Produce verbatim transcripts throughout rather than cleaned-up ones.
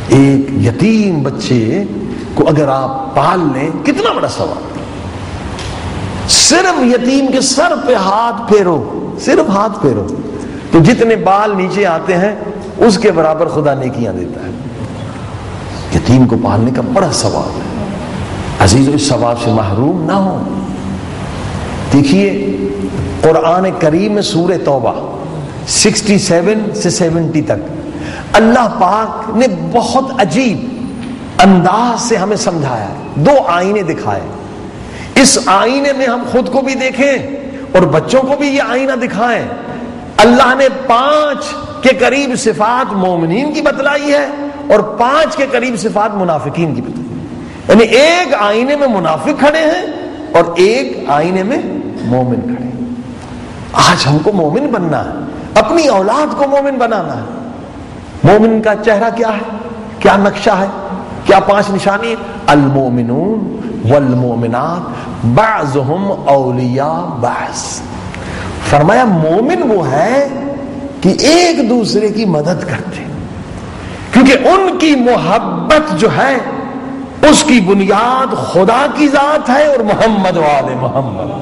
ایک یتیم بچے کو اگر آپ پال لیں کتنا بڑا ثواب. صرف یتیم کے سر پہ ہاتھ پھیرو، صرف ہاتھ پھیرو تو جتنے بال نیچے آتے ہیں اس کے برابر خدا نیکیاں دیتا ہے. یتیم کو پالنے کا بڑا ثواب ہے. عزیزو اس ثواب سے محروم نہ ہو. دیکھیے قرآن کریم میں سورہ توبہ سکسٹی سیون سے سیونٹی تک اللہ پاک نے بہت عجیب انداز سے ہمیں سمجھایا ہے. دو آئینے دکھائے. اس آئینے میں ہم خود کو بھی دیکھیں اور بچوں کو بھی یہ آئینہ دکھائیں. اللہ نے پانچ کے قریب صفات مومنین کی بتلائی ہے اور پانچ کے قریب صفات منافقین کی بتلائی. یعنی ایک آئینے میں منافق کھڑے ہیں اور ایک آئینے میں مومن کھڑے ہیں. آج ہم کو مومن بننا ہے، اپنی اولاد کو مومن بنانا ہے. مومن کا چہرہ کیا ہے، کیا نقشہ ہے، کیا پانچ نشانی؟ المومنون والمومنات بعضهم اولیاء بعض. فرمایا مومن وہ ہے کہ ایک دوسرے کی مدد کرتے، کیونکہ ان کی محبت جو ہے اس کی بنیاد خدا کی ذات ہے اور محمد وآل محمد.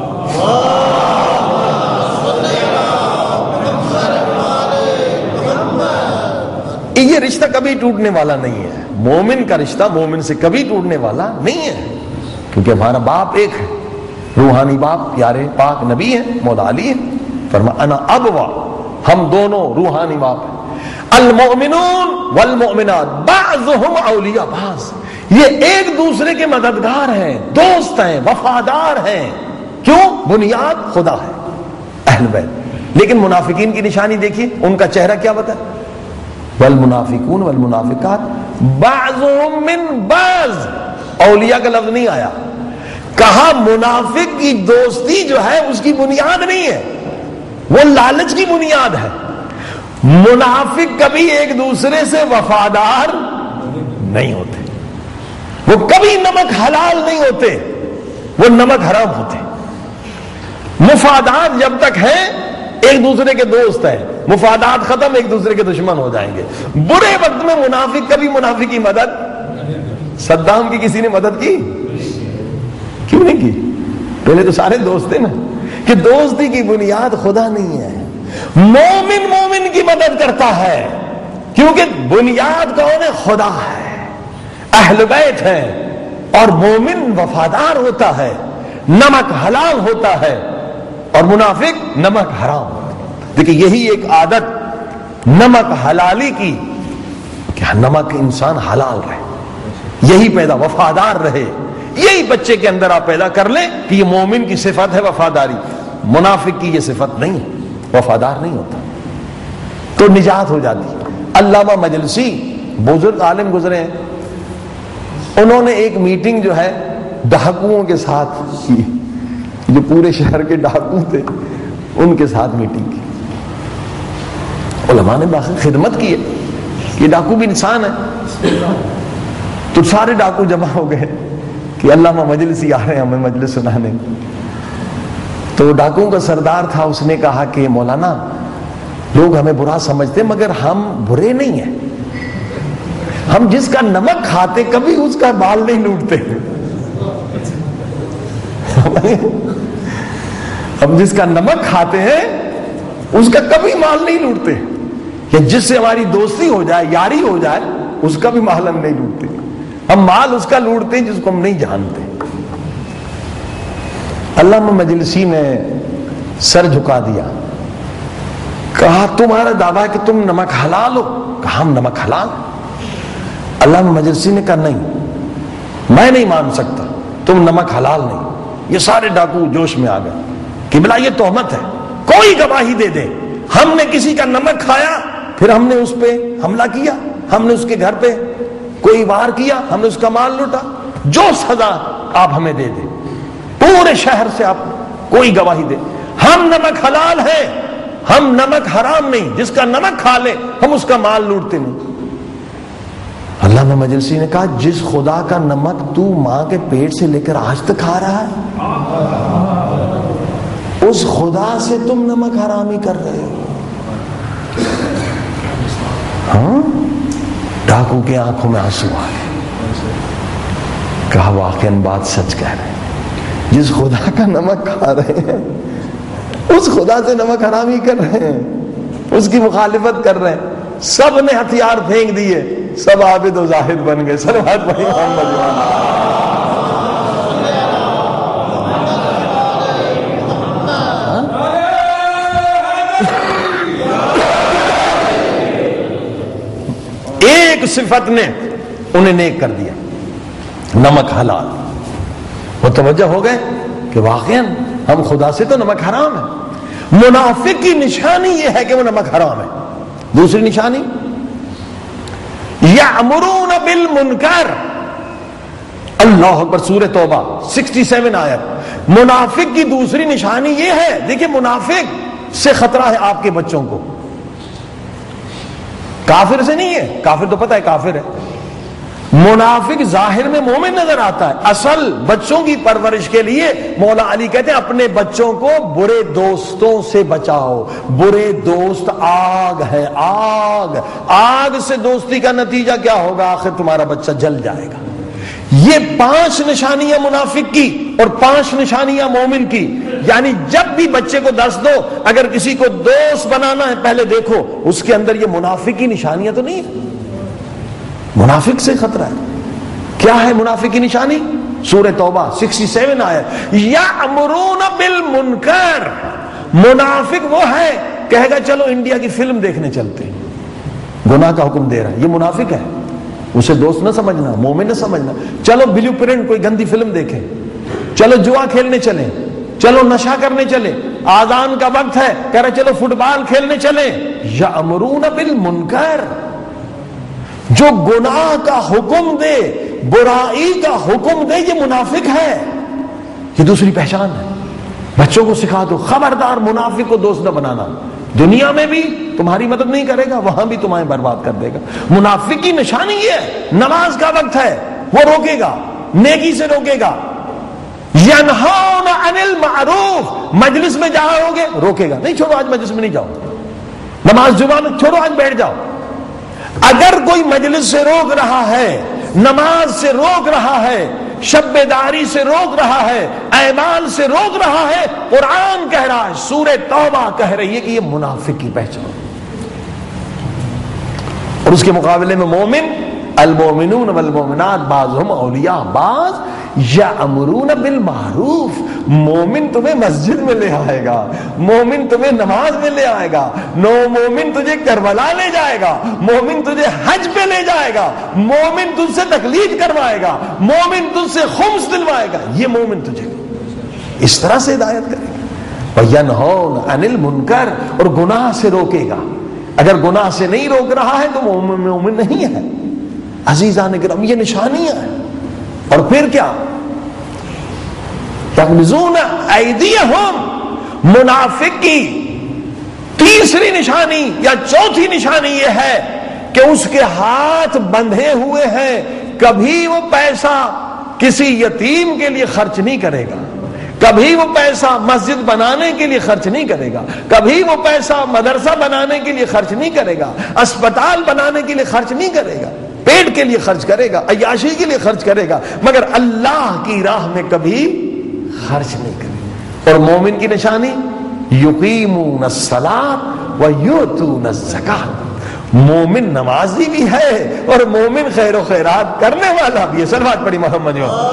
یہ رشتہ کبھی ٹوٹنے والا نہیں ہے. مومن کا رشتہ مومن سے کبھی ٹوٹنے والا نہیں ہے، کیونکہ ہمارا باپ ایک ہے، روحانی باپ پیارے پاک نبی ہے، مولا علی ہے. فرما انا ابوا، ہم دونوں روحانی باپ ہیں. المؤمنون والمؤمنات بعضهم اولیاء بعض، یہ ایک دوسرے کے مددگار ہیں، دوست ہیں، وفادار ہیں. کیوں؟ بنیاد خدا ہے، اہل بیت. لیکن منافقین کی نشانی دیکھیے، ان کا چہرہ کیا بتا؟ والمنافقون والمنافقات بعضهم من بعض. اولیاء کا لفظ نہیں آیا. کہا منافق کی دوستی جو ہے اس کی بنیاد نہیں ہے، وہ لالچ کی بنیاد ہے. منافق کبھی ایک دوسرے سے وفادار نہیں ہوتے، وہ کبھی نمک حلال نہیں ہوتے، وہ نمک حرام ہوتے. مفادات جب تک ہیں ایک دوسرے کے دوست ہیں، مفادات ختم ایک دوسرے کے دشمن ہو جائیں گے. برے وقت میں منافق کبھی منافق کی مدد، صدام کی کسی نے مدد کی؟ کیوں نہیں کی؟ پہلے تو سارے دوست تھے نا. کہ دوستی کی بنیاد خدا نہیں ہے. مومن مومن کی مدد کرتا ہے کیونکہ بنیاد کون ہے؟ خدا ہے، اہل بیت ہے. اور مومن وفادار ہوتا ہے، نمک حلال ہوتا ہے، اور منافق نمک حرام. دیکھیں یہی ایک عادت نمک حلالی کی کہ نمک انسان حلال رہے، یہی پیدا وفادار رہے. یہی بچے کے اندر آپ پیدا کر لیں کہ یہ مومن کی صفت ہے وفاداری. منافق کی یہ صفت نہیں ہے، وفادار نہیں ہوتا، تو نجات ہو جاتی. علامہ مجلسی بزرگ عالم گزرے ہیں، انہوں نے ایک میٹنگ جو ہے ڈاکوؤں کے ساتھ کی، جو پورے شہر کے ڈاکو تھے ان کے ساتھ میٹنگ کی. علماء نے باقی خدمت کی ہے، یہ ڈاکو بھی انسان ہے. تو سارے ڈاکو جمع ہو گئے کہ علامہ مجلسی آ رہے ہیں ہمیں مجلس سنانے. تو ڈاکوؤں کا سردار تھا، اس نے کہا کہ مولانا لوگ ہمیں برا سمجھتے مگر ہم برے نہیں ہیں، ہم جس کا نمک کھاتے کبھی اس کا بال نہیں لوٹتے. ہم جس کا نمک کھاتے ہیں اس کا کبھی مال نہیں لوٹتے، یا جس سے ہماری دوستی ہو جائے، یاری ہو جائے، اس کا بھی مال ہم نہیں لوٹتے. ہم مال اس کا لوٹتے ہیں جس کو ہم نہیں جانتے. علامہ مجلسی نے سر جھکا دیا، کہا تمہارا دعویٰ ہے کہ تم نمک حلال ہو؟ کہا ہم نمک حلال. علامہ مجلسی نے کہا نہیں، میں نہیں مان سکتا، تم نمک حلال نہیں. یہ سارے ڈاکو جوش میں آ گئے، قبلہ یہ تہمت ہے، کوئی گواہی دے دے. ہم نے کسی کا نمک کھایا پھر ہم نے اس پہ حملہ کیا، ہم نے اس کے گھر پہ کوئی وار کیا، ہم نے اس کا مال لوٹا، جو سزا آپ ہمیں دے دیں، پورے شہر سے آپ کوئی گواہی دے. ہم نمک حلال ہیں، ہم نمک حرام نہیں. جس کا نمک کھا لے ہم اس کا مال لوٹتے نہیں. علامہ مجلسی نے کہا جس خدا کا نمک تو ماں کے پیٹ سے لے کر آج تک کھا رہا ہے، اس خدا سے تم نمک حرامی کر رہے ہو. ہاں ڈاکو ڈاکو کی آنکھوں میں آنسو آ گئے. کہا واقعاً بات سچ کہہ رہے ہیں, جس خدا کا نمک کھا رہے ہیں اس خدا سے نمک حرامی کر رہے ہیں, اس کی مخالفت کر رہے ہیں. سب نے ہتھیار پھینک دیے, سب عابد و زاہد بن گئے. صلوات پڑھی محمد وسلم. ایک صفت نے انہیں نیک کر دیا, نمک حلال. وہ توجہ ہو گئے کہ واقعاً ہم خدا سے تو نمک حرام ہے. منافق کی نشانی یہ ہے کہ وہ نمک حرام ہے. دوسری نشانی یأمرون بالمنکر. اللہ اکبر, سورہ توبہ سکسٹی سیون آیت. منافق کی دوسری نشانی یہ ہے, دیکھیں منافق سے خطرہ ہے آپ کے بچوں کو, کافر سے نہیں ہے. کافر تو پتہ ہے کافر ہے. منافق ظاہر میں مومن نظر آتا ہے, اصل بچوں کی پرورش کے لیے مولا علی کہتے ہیں اپنے بچوں کو برے دوستوں سے بچاؤ. برے دوست آگ ہے, آگ. آگ سے دوستی کا نتیجہ کیا ہوگا؟ آخر تمہارا بچہ جل جائے گا. یہ پانچ نشانیاں منافق کی اور پانچ نشانیاں مومن کی. یعنی جب بھی بچے کو درس دو, اگر کسی کو دوست بنانا ہے پہلے دیکھو اس کے اندر یہ منافق کی نشانیاں تو نہیں ہے. منافق سے خطرہ ہے. کیا ہے منافق کی نشانی؟ سورہ توبہ سکسٹی سیون آیا, یأمرون بالمنکر. منافق وہ ہے کہے گا چلو انڈیا کی فلم دیکھنے چلتے ہیں, گناہ کا حکم دے رہا ہے. یہ منافق ہے, اسے دوست نہ سمجھنا, مومن نہ سمجھنا. چلو بلیو پرنٹ کوئی گندی فلم دیکھیں, چلو جوا کھیلنے چلیں, چلو نشہ کرنے چلیں, آذان کا وقت ہے کہہ رہے چلو فٹ بال کھیلنے چلیں. یأمرون بالمنکر. جو گناہ کا حکم دے, برائی کا حکم دے, یہ منافق ہے. یہ دوسری پہچان ہے. بچوں کو سکھا دو, خبردار منافق کو دوست نہ بنانا. دنیا میں بھی تمہاری مدد نہیں کرے گا, وہاں بھی تمہیں برباد کر دے گا. منافق کی نشانی یہ ہے, نماز کا وقت ہے وہ روکے گا, نیکی سے روکے گا. ینہون عن المعروف. مجلس میں جاؤ گے روکے گا, نہیں چھوڑو آج مجلس میں نہیں جاؤ. نماز جمعہ میں چھوڑو آج بیٹھ جاؤ. اگر کوئی مجلس سے روک رہا ہے, نماز سے روک رہا ہے, شب بیداری سے روک رہا ہے, اعمال سے روک رہا ہے, قرآن کہہ رہا ہے, سورہ توبہ کہہ رہی ہے کہ یہ منافق کی پہچان. اور اس کے مقابلے میں مومن, المومنون والمومنات بعضهم اولیاء بعض, یأمرون بالمعروف. مومن تمہیں مسجد میں لے آئے گا, مومن تمہیں نماز میں لے آئے گا, نو مومن تجھے کربلا لے جائے گا, مومن تجھے حج پہ لے جائے گا, مومن تجھ سے تقلید کروائے گا, مومن تجھ سے خمس دلوائے گا. یہ مومن تجھے اس طرح سے ہدایت کرے گا. وَيَنْهَوْنَ عَنِ الْمُنْكَرِ. اور گناہ سے روکے گا. اگر گناہ سے نہیں روک رہا ہے تو مومن مومن نہیں ہے. عزیزان کرام, یہ نشانیاں ہیں. اور پھر کیا؟ یغمزون ایدیہم. منافق کی تیسری نشانی یا چوتھی نشانی یہ ہے کہ اس کے ہاتھ بندھے ہوئے ہیں. کبھی وہ پیسہ کسی یتیم کے لیے خرچ نہیں کرے گا, کبھی وہ پیسہ مسجد بنانے کے لیے خرچ نہیں کرے گا, کبھی وہ پیسہ مدرسہ بنانے کے لیے خرچ نہیں کرے گا, اسپتال بنانے کے لیے خرچ نہیں کرے گا, پیٹ کے لیے خرچ کرے گا, عیاشی کے لیے خرچ کرے گا, مگر اللہ کی راہ میں کبھی خرچ نہیں کرے گا. اور مومن کی نشانی یقیمون الصلاۃ ویؤتون الزکاۃ. مومن نمازی بھی ہے اور مومن خیر و خیرات کرنے والا بھی ہے. صلوات پڑھی محمد.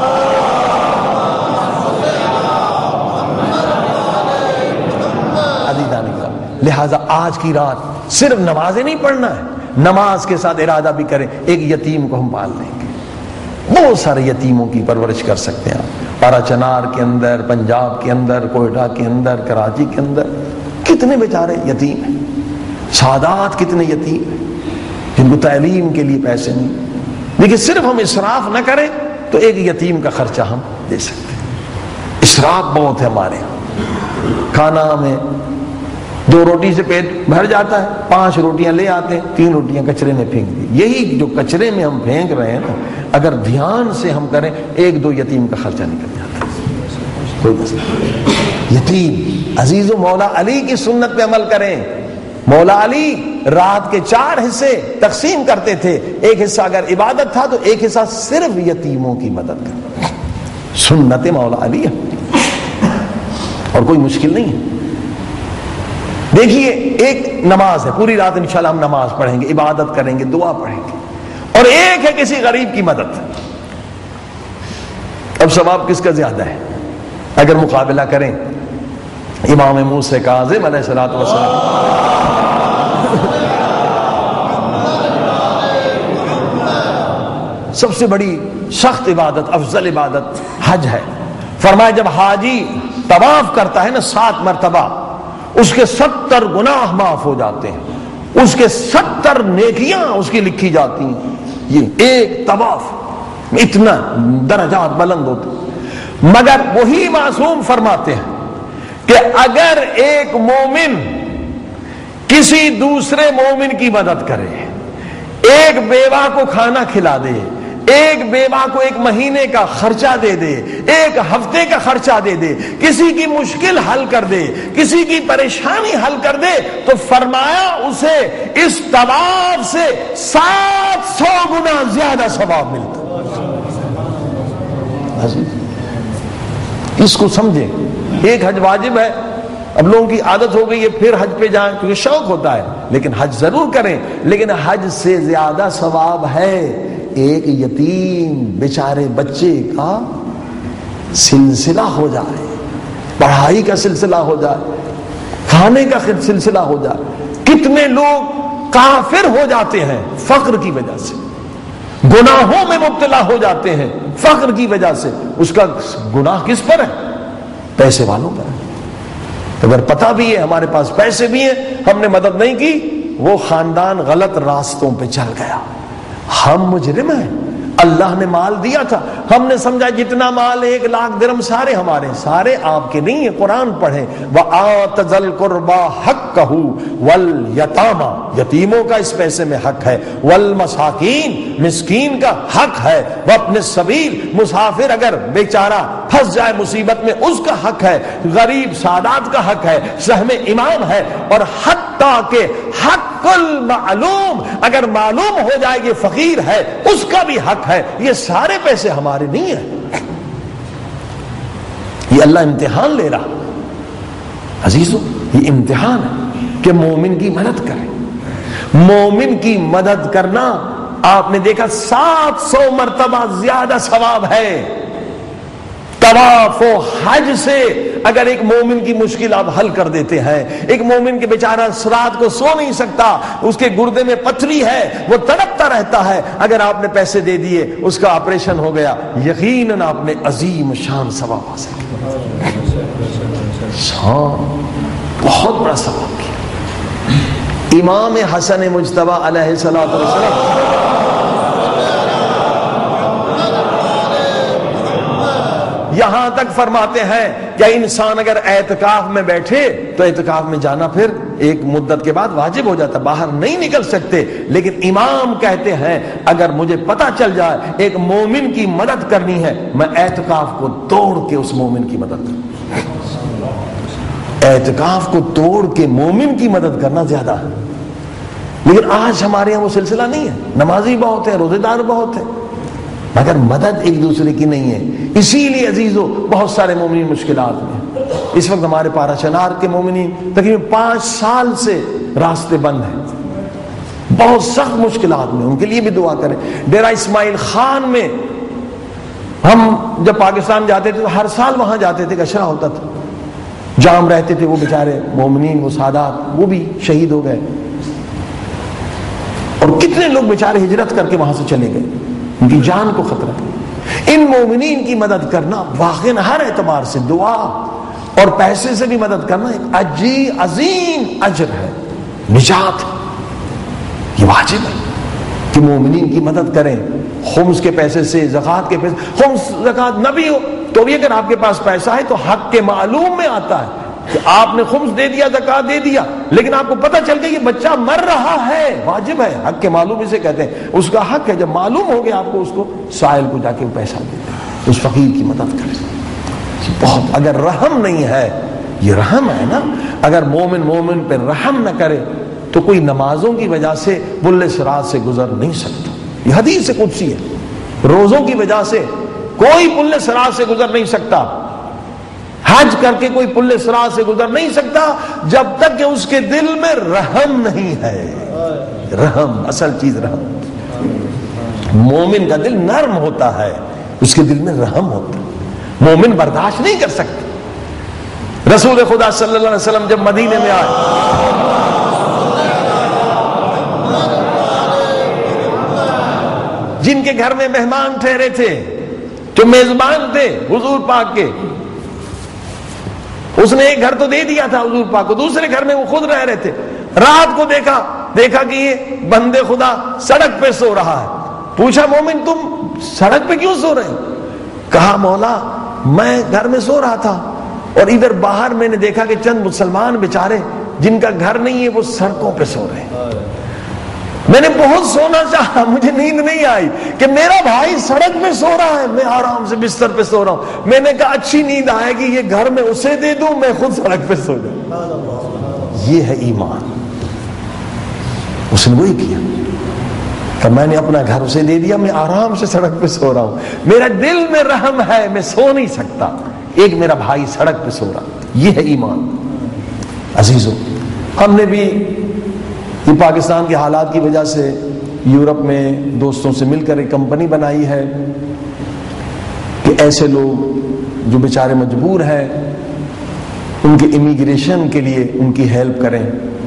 لہذا آج کی رات صرف نمازیں نہیں پڑھنا ہے, نماز کے ساتھ ارادہ بھی کریں ایک یتیم کو ہم پال لیں گے. بہت سارے یتیموں کی پرورش کر سکتے ہیں آپ. پارا چنار کے اندر, پنجاب کے اندر, کوئٹہ کے اندر, کراچی کے اندر کتنے بیچارے یتیم ہیں. سادات کتنے یتیم ہیں جن کو تعلیم کے لیے پیسے نہیں. لیکن صرف ہم اسراف نہ کریں تو ایک یتیم کا خرچہ ہم دے سکتے ہیں. اسراف بہت ہے ہمارے یہاں. کھانا میں دو روٹی سے پیٹ بھر جاتا ہے, پانچ روٹیاں لے آتے ہیں, تین روٹیاں کچرے میں پھینک دی. یہی جو کچرے میں ہم پھینک رہے ہیں نا, اگر دھیان سے ہم کریں ایک دو یتیم کا خرچہ نکل جاتا ہے. کوئی مسئلہ نہیں. یتیم عزیز و مولا علی کی سنت پہ عمل کریں. مولا علی رات کے چار حصے تقسیم کرتے تھے، ایک حصہ اگر عبادت تھا تو ایک حصہ صرف یتیموں کی مدد کرنا، سنت مولا علی ہے اور کوئی مشکل نہیں ہے۔ دیکھیے ایک نماز ہے، پوری رات انشاءاللہ ہم نماز پڑھیں گے، عبادت کریں گے، دعا پڑھیں گے، اور ایک ہے کسی غریب کی مدد۔ اب ثواب کس کا زیادہ ہے؟ اگر مقابلہ کریں امام موسیٰ کاظم علیہ الصلوۃ والسلام، سب سے بڑی سخت عبادت، افضل عبادت حج ہے۔ فرمایا جب حاجی طواف کرتا ہے نا سات مرتبہ، اس کے ستر گناہ معاف ہو جاتے ہیں، اس کے ستر نیکیاں اس کی لکھی جاتی ہیں۔ یہ ایک طواف اتنا درجات بلند ہوتے ہیں، مگر وہی معصوم فرماتے ہیں کہ اگر ایک مومن کسی دوسرے مومن کی مدد کرے، ایک بیوہ کو کھانا کھلا دے، ایک بیوہ کو ایک مہینے کا خرچہ دے دے، ایک ہفتے کا خرچہ دے دے، کسی کی مشکل حل کر دے، کسی کی پریشانی حل کر دے، تو فرمایا اسے اس طواف سے سات سو گنا زیادہ ثواب ملتا۔ اس کو سمجھیں، ایک حج واجب ہے، اب لوگوں کی عادت ہو گئی ہے پھر حج پہ جائیں کیونکہ شوق ہوتا ہے، لیکن حج ضرور کریں، لیکن حج سے زیادہ ثواب ہے ایک یتیم بیچارے بچے کا سلسلہ ہو جائے، پڑھائی کا سلسلہ ہو جائے، کھانے کا سلسلہ ہو جائے۔ کتنے لوگ کافر ہو جاتے ہیں فقر کی وجہ سے، گناہوں میں مبتلا ہو جاتے ہیں فقر کی وجہ سے، اس کا گناہ کس پر ہے؟ پیسے والوں پر ہے۔ اگر پتہ بھی ہے ہمارے پاس پیسے بھی ہیں، ہم نے مدد نہیں کی، وہ خاندان غلط راستوں پہ چل گیا، ہم مجرم ہیں۔ اللہ نے مال دیا تھا، ہم نے سمجھا جتنا مال ایک لاکھ درہم سارے ہمارے، سارے آپ کے نہیں ہیں۔ قرآن پڑھیں، وَآتَ ذَا الْقُرْبَى حَقَّهُ وَالْيَتَامَى، یتیموں کا اس پیسے میں حق ہے، وَالْمَسَاكِينَ، مسکین کا حق ہے، وَابْنِ السَّبِيلِ، مسافر اگر بیچارہ پھنس جائے مصیبت میں اس کا حق ہے، غریب سادات کا حق ہے، سہم امام ہے، اور حتیٰ کہ حق المعلوم، اگر معلوم ہو جائے کہ فقیر ہے اس کا بھی حق ہے۔ یہ سارے پیسے ہمارے نہیں ہیں، یہ اللہ امتحان لے رہا۔ عزیزو یہ امتحان ہے کہ مومن کی مدد کریں، مومن کی مدد کرنا آپ نے دیکھا سات سو مرتبہ زیادہ ثواب ہے۔ طواف و حج سے اگر ایک مومن کی مشکل آپ حل کر دیتے ہیں، ایک مومن کے بیچارہ رات کو سو نہیں سکتا، اس کے گردے میں پتھری ہے، وہ تڑپتا رہتا ہے، اگر آپ نے پیسے دے دیے اس کا آپریشن ہو گیا، یقیناً آپ نے عظیم شان ثواب حاصل کیا، ہاں بہت بڑا ثواب کیا۔ امام حسن مجتبی علیہ الصلوۃ والسلام یہاں تک فرماتے ہیں کہ انسان اگر اعتکاف میں بیٹھے تو اعتکاف میں جانا پھر ایک مدت کے بعد واجب ہو جاتا، باہر نہیں نکل سکتے، لیکن امام کہتے ہیں اگر مجھے پتا چل جائے ایک مومن کی مدد کرنی ہے، میں اعتکاف کو توڑ کے اس مومن کی مدد کروں۔ اعتکاف کو توڑ کے مومن کی مدد کرنا زیادہ ہے، لیکن آج ہمارے یہاں وہ سلسلہ نہیں ہے، نمازی بہت ہے، روزے دار بہت ہے، مگر مدد ایک دوسرے کی نہیں ہے۔ اسی لیے عزیزو بہت سارے مومنین مشکلات میں، اس وقت ہمارے پارا چنار کے مومنین تقریباً پانچ سال سے راستے بند ہیں، بہت سخت مشکلات میں، ان کے لیے بھی دعا کریں۔ ڈیرہ اسماعیل خان میں ہم جب پاکستان جاتے تھے تو ہر سال وہاں جاتے تھے، اشرا ہوتا تھا، جام رہتے تھے، وہ بیچارے مومنین وہ سادات وہ بھی شہید ہو گئے، اور کتنے لوگ بیچارے ہجرت کر کے وہاں سے چلے گئے، ان کی جان کو خطرہ۔ ان مومنین کی مدد کرنا واقعی ہر اعتبار سے، دعا اور پیسے سے بھی مدد کرنا ایک عجی عظیم اجر ہے، نجات ہے، یہ واجب ہے کہ مومنین کی مدد کریں۔ خمس کے پیسے سے، زکوٰۃ کے پیسے، خمس زکوٰۃ نہ بھی ہو تو بھی اگر آپ کے پاس پیسہ ہے تو حق کے معلوم میں آتا ہے کہ آپ نے خمس دے دیا، زکوٰۃ دے دیا، لیکن آپ کو پتہ چل گیا یہ بچہ مر رہا ہے، واجب ہے، حق کے معلوم اسے کہتے ہیں، اس کا حق ہے، جب معلوم ہو گیا آپ کو اس کو سائل کو جا کے وہ پیسہ دے دیں، اس فقیر کی مدد کریں۔ بہت اگر رحم نہیں ہے، یہ رحم ہے نا، اگر مومن مومن پہ رحم نہ کرے تو کوئی نمازوں کی وجہ سے پل صراط سے گزر نہیں سکتا. یہ حدیث قدسی ہے. روزوں کی وجہ سے کوئی پل صراط سے گزر نہیں سکتا. حج کر کے کوئی پل صراط سے گزر نہیں سکتا جب تک کہ اس کے دل میں رحم نہیں ہے. رحم اصل چیز رحم. مومن کا دل نرم ہوتا ہے, اس کے دل میں رحم ہوتا ہے. مومن برداشت نہیں کر سکتا. رسول خدا صلی اللہ علیہ وسلم جب مدینے میں آئے, جن کے گھر میں مہمان ٹھہرے تھے, جو میزبان تھے حضور پاک کے, اس نے ایک گھر تو دے دیا تھا حضور پاک کو, دوسرے گھر میں وہ خود رہ رہے تھے. رات کو دیکھا دیکھا کہ یہ بندے خدا سڑک پہ سو رہا ہے. پوچھا مومن تم سڑک پہ کیوں سو رہے؟ کہا مولا میں گھر میں سو رہا تھا اور ادھر باہر میں نے دیکھا کہ چند مسلمان بیچارے جن کا گھر نہیں ہے وہ سڑکوں پہ سو رہے ہیں. میں نے بہت سونا چاہا, مجھے نیند نہیں آئی کہ میرا بھائی سڑک پہ سو رہا ہے, میں آرام سے بستر پہ سو رہا ہوں. میں نے کہا اچھی نیند آئے گی, یہ گھر میں اسے دے دوں, میں خود سڑک پہ سو جاؤں. یہ ہے ایمان. اس نے وہی کیا کہ میں نے اپنا گھر اسے دے دیا, میں آرام سے سڑک پہ سو رہا ہوں. میرا دل میں رحم ہے, میں سو نہیں سکتا, ایک میرا بھائی سڑک پہ سو رہا. یہ ہے ایمان. عزیزو, ہم نے بھی یہ پاکستان کے حالات کی وجہ سے یورپ میں دوستوں سے مل کر ایک کمپنی بنائی ہے کہ ایسے لوگ جو بیچارے مجبور ہیں ان کے امیگریشن کے لیے ان کی ہیلپ کریں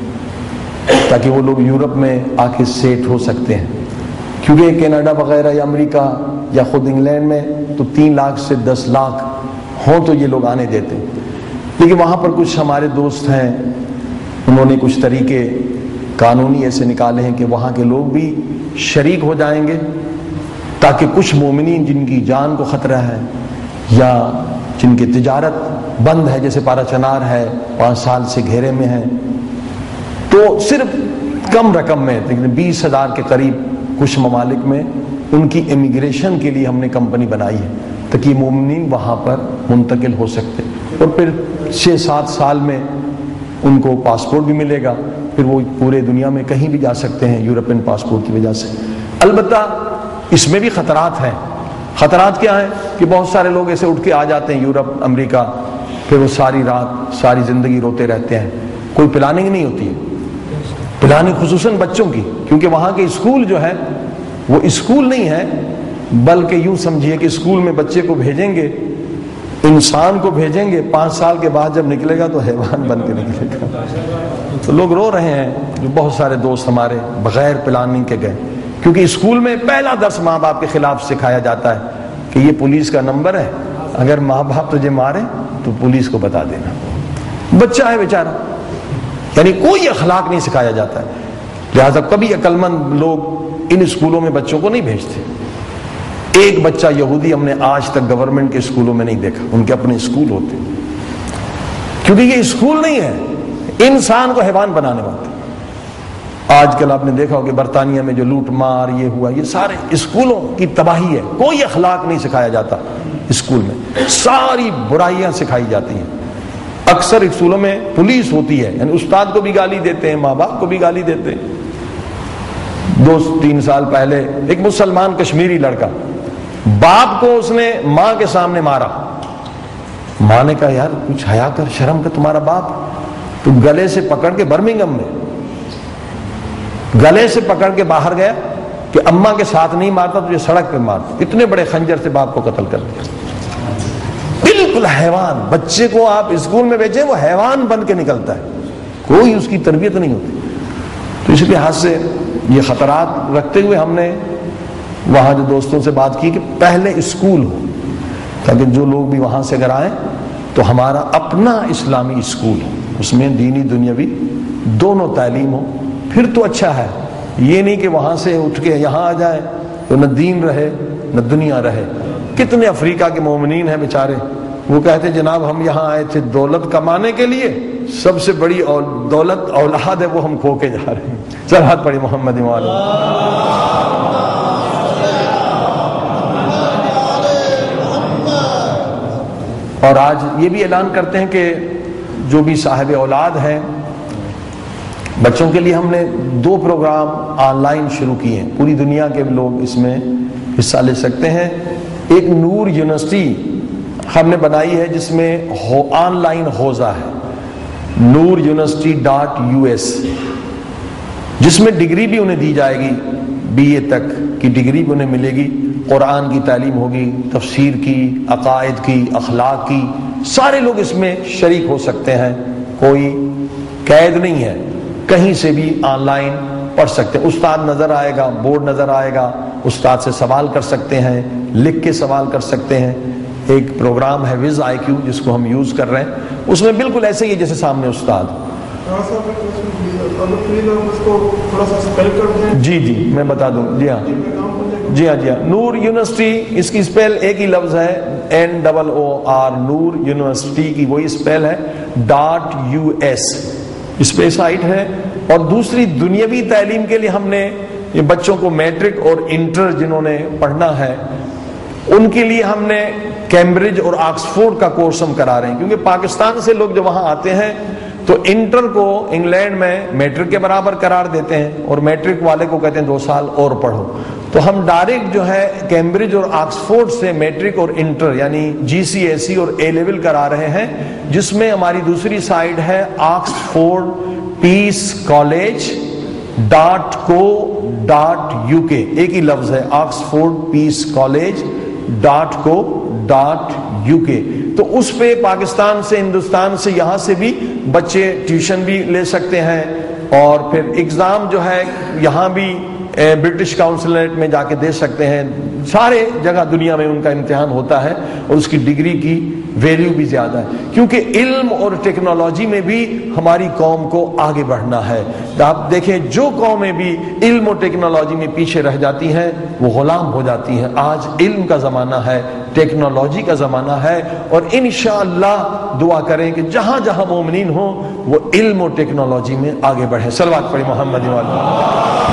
تاکہ وہ لوگ یورپ میں آ کے سیٹ ہو سکتے ہیں. کیونکہ کینیڈا وغیرہ یا امریکہ یا خود انگلینڈ میں تو تین لاکھ سے دس لاکھ ہوں تو یہ لوگ آنے دیتے, لیکن وہاں پر کچھ ہمارے دوست ہیں, انہوں نے کچھ طریقے قانونی ایسے نکالے ہیں کہ وہاں کے لوگ بھی شریک ہو جائیں گے تاکہ کچھ مومنین جن کی جان کو خطرہ ہے یا جن کی تجارت بند ہے, جیسے پارا چنار ہے پانچ سال سے گھیرے میں ہے, تو صرف کم رقم میں بیس ہزار کے قریب کچھ ممالک میں ان کی امیگریشن کے لیے ہم نے کمپنی بنائی ہے تاکہ مومنین وہاں پر منتقل ہو سکتے, اور پھر چھ سات سال میں ان کو پاسپورٹ بھی ملے گا, پھر وہ پورے دنیا میں کہیں بھی جا سکتے ہیں یورپین پاسپورٹ کی وجہ سے. البتہ اس میں بھی خطرات ہیں. خطرات کیا ہیں کہ بہت سارے لوگ ایسے اٹھ کے آ جاتے ہیں یورپ امریکہ, پھر وہ ساری رات ساری زندگی روتے رہتے ہیں. کوئی پلاننگ نہیں ہوتی ہے, پلاننگ خصوصاً بچوں کی, کیونکہ وہاں کے اسکول جو ہے وہ اسکول نہیں ہے, بلکہ یوں سمجھیے کہ اسکول میں بچے کو بھیجیں گے, انسان کو بھیجیں گے, پانچ سال کے بعد جب نکلے گا تو حیوان بن کے نکلے گا. تو لوگ رو رہے ہیں, جو بہت سارے دوست ہمارے بغیر پلاننگ کے گئے, کیونکہ اسکول میں پہلا درس ماں باپ کے خلاف سکھایا جاتا ہے کہ یہ پولیس کا نمبر ہے, اگر ماں باپ تجھے مارے تو پولیس کو بتا دینا. بچہ ہے بیچارہ, یعنی کوئی اخلاق نہیں سکھایا جاتا ہے. لہذا کبھی عقل مند لوگ ان اسکولوں میں بچوں کو نہیں بھیجتے. ایک بچہ یہودی ہم نے آج تک گورنمنٹ کے اسکولوں میں نہیں دیکھا, ان کے اپنے اسکول ہوتے, کیونکہ یہ اسکول نہیں ہے انسان کو حیوان بنانے والا. آج کل آپ نے دیکھا ہو کہ برطانیہ میں جو لوٹ مار یہ ہوا, یہ سارے اسکولوں کی تباہی ہے. کوئی اخلاق نہیں سکھایا جاتا اسکول میں, ساری برائیاں سکھائی جاتی ہیں. اکثر اسکولوں میں پولیس ہوتی ہے, یعنی استاد کو بھی گالی دیتے ہیں, ماں باپ کو بھی گالی دیتے ہیں. دو تین سال پہلے ایک مسلمان کشمیری لڑکا, باپ کو اس نے ماں کے سامنے مارا. ماں نے کہا یار کچھ حیا کر, شرم کر, تمہارا باپ, تو گلے سے پکڑ کے برمنگم میں گلے سے پکڑ کے باہر گیا کہ اماں کے ساتھ نہیں مارتا تجھے سڑک پہ مارتا. اتنے بڑے خنجر سے باپ کو قتل کر دیا. بالکل حیوان. بچے کو آپ اسکول میں بھیجیں وہ حیوان بن کے نکلتا ہے, کوئی اس کی تربیت نہیں ہوتی. تو اس لحاظ سے یہ خطرات رکھتے ہوئے ہم نے وہاں جو دوستوں سے بات کی کہ پہلے اسکول ہو, تاکہ جو لوگ بھی وہاں سے اگر آئیں تو ہمارا اپنا اسلامی اسکول ہو, اس میں دینی دنیاوی دونوں تعلیم ہو, پھر تو اچھا ہے. یہ نہیں کہ وہاں سے اٹھ کے یہاں آ جائیں تو نہ دین رہے نہ دنیا رہے. کتنے افریقہ کے مومنین ہیں بیچارے, وہ کہتے جناب ہم یہاں آئے تھے دولت کمانے کے لیے, سب سے بڑی دولت اولاد ہے وہ ہم کھو کے جا رہے ہیں. چل ہاتھ پڑھی محمد مولا. اور آج یہ بھی اعلان کرتے ہیں کہ جو بھی صاحب اولاد ہیں بچوں کے لیے ہم نے دو پروگرام آن لائن شروع کیے ہیں، پوری دنیا کے لوگ اس میں حصہ لے سکتے ہیں۔ ایک نور یونیورسٹی ہم نے بنائی ہے جس میں آن لائن حوزہ ہے، Noor university dot U S, جس میں ڈگری بھی انہیں دی جائے گی، بی اے تک کی ڈگری بھی انہیں ملے گی، قرآن کی تعلیم ہوگی، تفسیر کی، عقائد کی، اخلاق کی، سارے لوگ اس میں شریک ہو سکتے ہیں، کوئی قید نہیں ہے، کہیں سے بھی آن لائن پڑھ سکتے ہیں۔ استاد نظر آئے گا، بورڈ نظر آئے گا، استاد سے سوال کر سکتے ہیں، لکھ کے سوال کر سکتے ہیں۔ ایک پروگرام ہے وز آئی کیو جس کو ہم یوز کر رہے ہیں، اس میں بالکل ایسے ہی ہے جیسے سامنے استاد۔ جی جی میں بتا دوں، جی ہاں جی ہاں جی ہاں نور یونیورسٹی، اس کی اسپیل ایک ہی لفظ ہے، N double O R, Noor university کی وہی اسپیل ہے، ڈاٹ یو ایس اس پہ سائٹ ہے۔ اور دوسری دنیاوی تعلیم کے لیے ہم نے یہ بچوں کو میٹرک اور انٹر جنہوں نے پڑھنا ہے ان کے لیے ہم نے کیمبرج اور آکسفورڈ کا کورس ہم کرا رہے ہیں، کیونکہ پاکستان سے لوگ جب وہاں آتے ہیں تو انٹر کو انگلینڈ میں میٹرک کے برابر قرار دیتے ہیں، اور میٹرک والے کو کہتے ہیں دو سال اور پڑھو۔ تو ہم ڈائریکٹ جو ہے کیمبرج اور آکسفورڈ سے میٹرک اور انٹر یعنی جی سی ایس سی اور اے لیول کرا رہے ہیں، جس میں ہماری دوسری سائٹ ہے Oxford Pace college dot co dot U K, ایک ہی لفظ ہے، Oxford Pace college dot co dot U K. تو اس پہ پاکستان سے، ہندوستان سے، یہاں سے بھی بچے ٹیوشن بھی لے سکتے ہیں، اور پھر ایگزام جو ہے یہاں بھی برٹش کاؤنسلیٹ میں جا کے دے سکتے ہیں۔ سارے جگہ دنیا میں ان کا امتحان ہوتا ہے، اور اس کی ڈگری کی ویلیو بھی زیادہ ہے، کیونکہ علم اور ٹیکنالوجی میں بھی ہماری قوم کو آگے بڑھنا ہے۔ تو آپ دیکھیں جو قومیں بھی علم اور ٹیکنالوجی میں پیچھے رہ جاتی ہیں وہ غلام ہو جاتی ہیں۔ آج علم کا زمانہ ہے، ٹیکنالوجی کا زمانہ ہے، اور انشاءاللہ دعا کریں کہ جہاں جہاں مومنین ہوں وہ علم اور ٹیکنالوجی میں آگے بڑھیں۔ صلوات پڑھیں محمد والے۔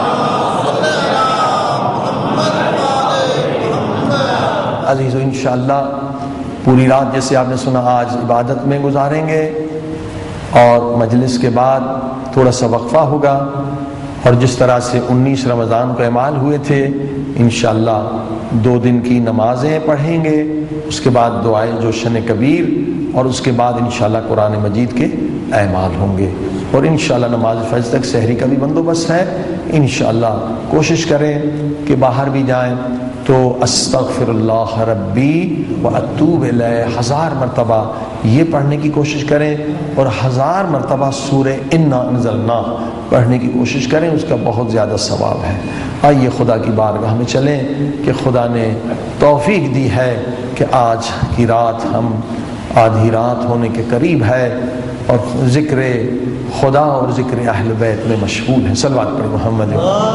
عزیزو انشاءاللہ پوری رات جیسے آپ نے سنا آج عبادت میں گزاریں گے، اور مجلس کے بعد تھوڑا سا وقفہ ہوگا، اور جس طرح سے انیس رمضان کو اعمال ہوئے تھے انشاءاللہ دو دن کی نمازیں پڑھیں گے، اس کے بعد دعائے جوشن کبیر، اور اس کے بعد انشاءاللہ قرآن مجید کے اعمال ہوں گے، اور انشاءاللہ نماز فجر تک سحری کا بھی بندوبست ہے۔ انشاءاللہ کوشش کریں کہ باہر بھی جائیں تو استغفر اللہ ربی واتوب الیہ ہزار مرتبہ یہ پڑھنے کی کوشش کریں، اور ہزار مرتبہ سورہ انا انزلنا پڑھنے کی کوشش کریں، اس کا بہت زیادہ ثواب ہے۔ آئیے خدا کی بارگاہ میں چلیں کہ خدا نے توفیق دی ہے کہ آج کی رات ہم آدھی رات ہونے کے قریب ہے، اور ذکر خدا اور ذکر اہل بیت میں مشغول ہیں۔ صلوات پڑھیں محمد۔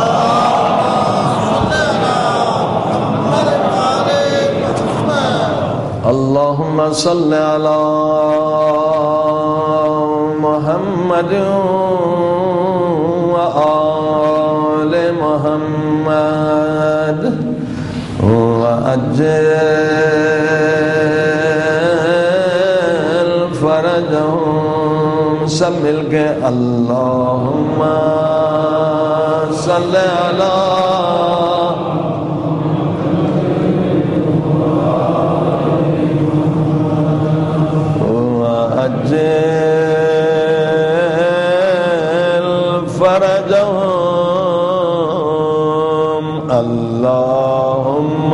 اللہم صلی علی محمد و آل محمد و عجل فرجہم، سب مل کے اللہم صلی علی اللہم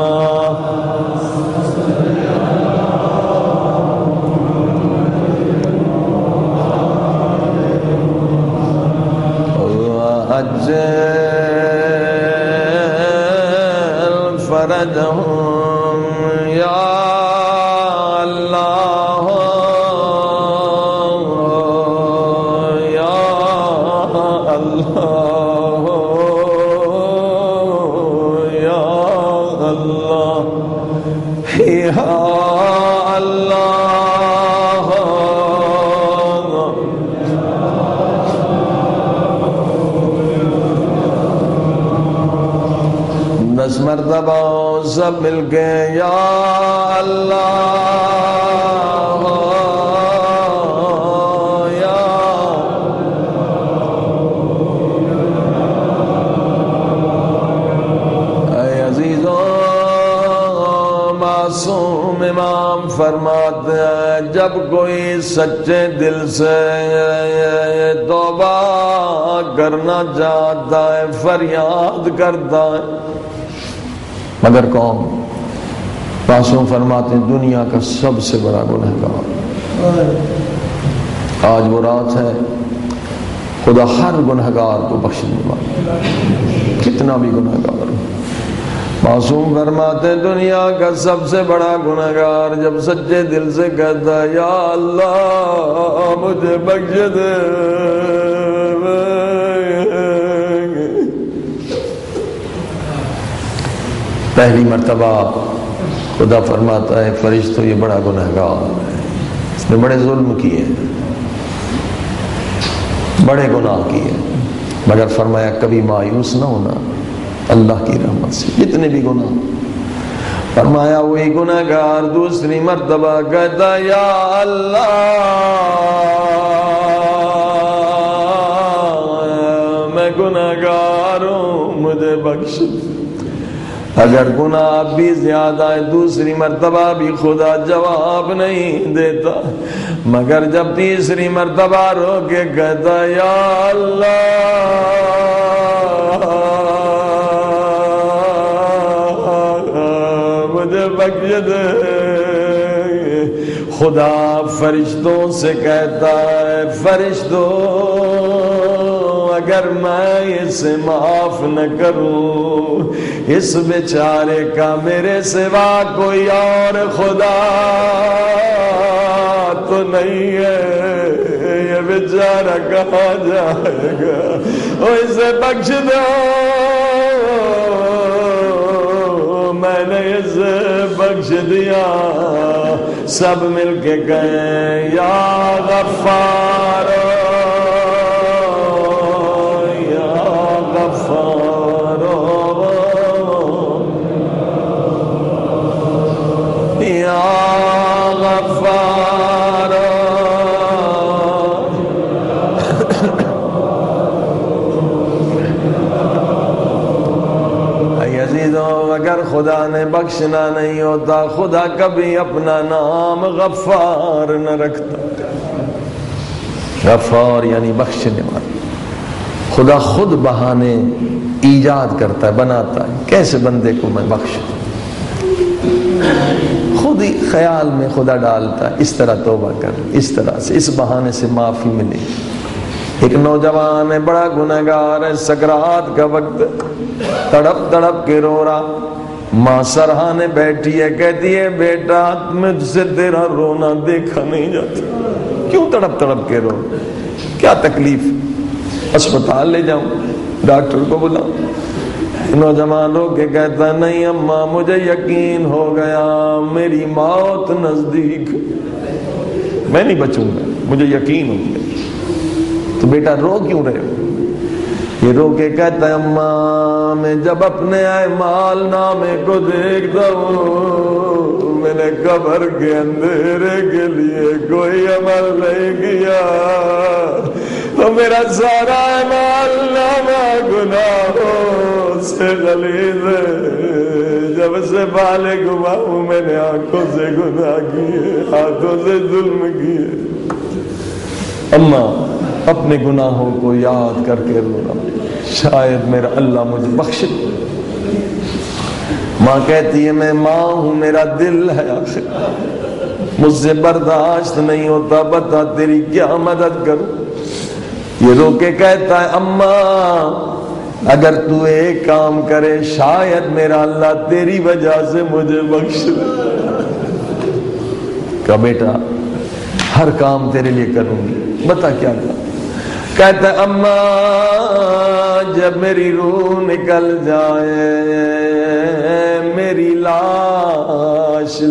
عجل فرجہم یا اللہ یا اللہ یا اللہ دس مرتبہ سب مل کے یا اللہ یا امام فرماتے ہیں جب کوئی سچے دل سے توبہ کرنا چاہتا ہے فریاد کرتا ہے، مگر کون؟ معصوم فرماتے ہیں دنیا کا سب سے بڑا گنہگار۔ آج وہ رات ہے، خدا ہر گنہگار کو بخشنے والا، کتنا بھی گنہگار ہو۔ معصوم فرماتے دنیا کا سب سے بڑا گنہگار جب سچے دل سے کہتا ہے یا اللہ مجھے بخش دے، پہلی مرتبہ خدا فرماتا ہے فرشتوں یہ بڑا گنہگار ہے، اس نے بڑے ظلم کیے، بڑے گناہ کیے، مگر فرمایا کبھی مایوس نہ ہونا اللہ کی رحمت سے، جتنے بھی گناہ۔ فرمایا وہی گنہگار دوسری مرتبہ کہتا یا اللہ میں گنہگار ہوں مجھے بخش۔ اگر گناہ بھی زیادہ ہے دوسری مرتبہ بھی خدا جواب نہیں دیتا، مگر جب تیسری مرتبہ رو کے کہتا یا اللہ مجھے بخش دے، خدا فرشتوں سے کہتا ہے فرشتوں اگر میں اسے معاف نہ کروں اس بیچارے کا میرے سوا کوئی اور خدا تو نہیں ہے، یہ بیچارہ کہاں جائے گا، او اسے بخش دو۔ میں نے اسے بخش دیا، سب مل کے کہیں یا غفار اگر خدا نے بخشنا نہیں ہوتا خدا کبھی اپنا نام غفار نہ رکھتا۔ غفار یعنی بخشنے والا، خدا خود بہانے ایجاد کرتا ہے، بناتا ہے کیسے بندے کو میں بخشوں، خود ہی خیال میں خدا ڈالتا ہے اس طرح توبہ کر، اس طرح سے اس بہانے سے معافی ملے۔ ایک نوجوان ہے بڑا گنہگار ہے، سکرات کا وقت، تڑپ تڑپ کے رو رہا، ماں سرہانے بیٹھی ہے، کہتی ہے بیٹا مجھ سے تیرا رونا دیکھا نہیں جاتا، کیوں تڑپ تڑپ کے رو، کیا تکلیف، اسپتال لے جاؤں، ڈاکٹر کو بلاؤں؟ نوجوان ہو کے کہتا نہیں اماں مجھے یقین ہو گیا میری موت نزدیک، میں نہیں بچوں گا، مجھے یقین ہو گیا۔ تو بیٹا رو کیوں رہے ہو؟ یہ رو کے کہتا ہے اماں میں جب اپنے اعمال نامے کو دیکھتا ہوں میں نے قبر کے اندھیرے کے لیے کوئی عمل نہیں کیا، تو میرا سارا اعمال نامہ گناہوں سے غلیظ ہے، جب سے بالغ ہوا ہوں میں نے آنکھوں سے گناہ کیے، ہاتھوں سے ظلم کیے۔ اماں اپنے گناہوں کو یاد کر کے رو رہا، شاید میرا اللہ مجھے بخش دے۔ ماں کہتی ہے میں ماں ہوں، میرا دل ہے آخر، مجھ سے برداشت نہیں ہوتا، بتا تیری کیا مدد کروں؟ یہ رو کے کہتا ہے اماں اگر تو ایک کام کرے شاید میرا اللہ تیری وجہ سے مجھے بخش دے۔ کہا بیٹا ہر کام تیرے لیے کروں گی، بتا کیا کام؟ کہتا ہے اماں جب میری روح نکل جائے میری لاش